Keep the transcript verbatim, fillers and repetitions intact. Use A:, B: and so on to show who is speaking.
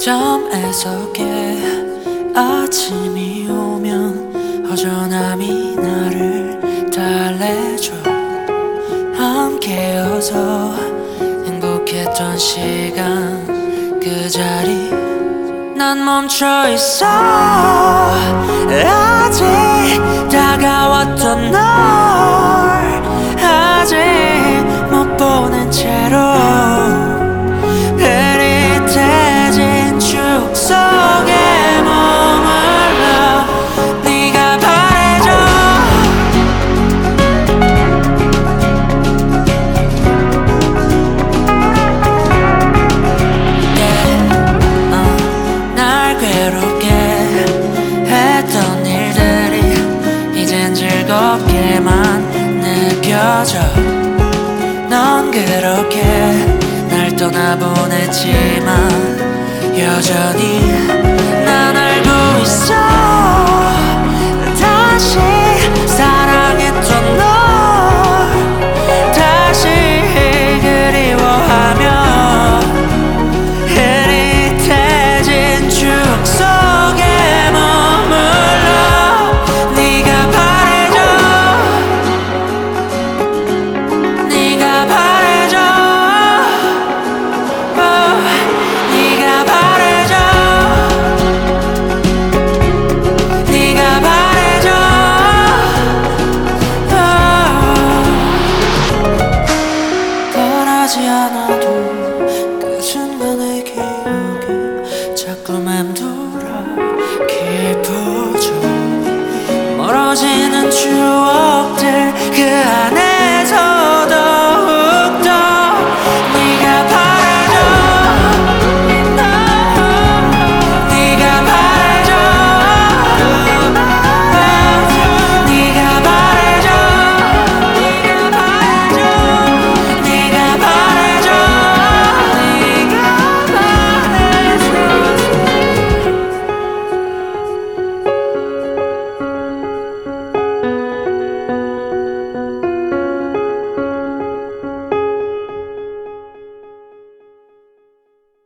A: 점에서 깨 아침이 오면 허전함이 나를 달래줘. 함께여서 행복했던 시간 그 자리 난 멈춰있어. 아직 다가왔던 널 아직 못 보는 채로 흐릿해진 추억 속에 머물러 네가 바래줘. yeah. uh, 날 괴롭게 했던 일들이 이젠 즐겁게만 느껴져. 넌 그렇게 날 떠나보냈지만 여전히 난 알고 있어. 다시 사랑했던 널 다시 그리워하며 흐릿해진 추억 속에 머물러 네가 바래줘. 네가 바래줘. 네가 바래줘. 네가 바래줘. 바라지 않아도